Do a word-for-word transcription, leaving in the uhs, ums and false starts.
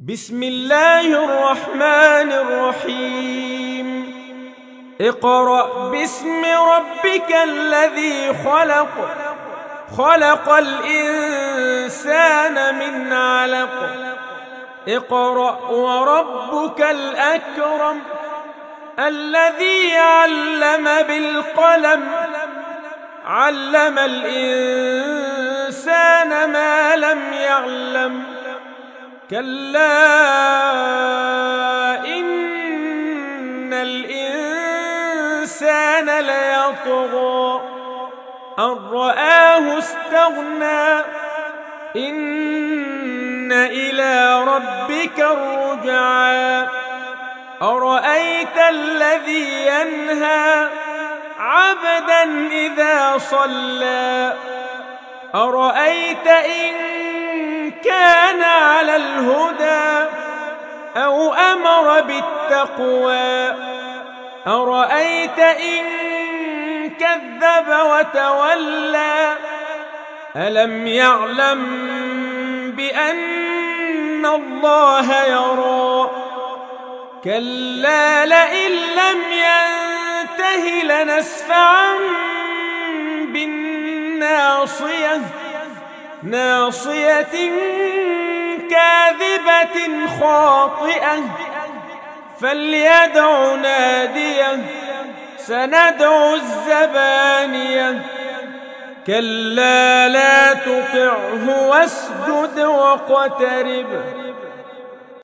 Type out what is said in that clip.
بسم الله الرحمن الرحيم اقرأ باسم ربك الذي خلق خلق الإنسان من علق اقرأ وربك الأكرم الذي علم بالقلم علم الإنسان ما لم يعلم كلا إن الإنسان ليطغى أن رآه استغنى إن إلى ربك الرجعى أرأيت الذي ينهى عبدا إذا صلى أرأيت إن كان على الهدى أو أمر بالتقوى أرأيت إن كذب وتولى ألم يعلم بأن الله يرى كلا لئن لم ينته لنسفعا بالناصية ناصية كاذبة خاطئة فليدع ناديه سندع الزبانية كلا لا تطعه واسجد واقترب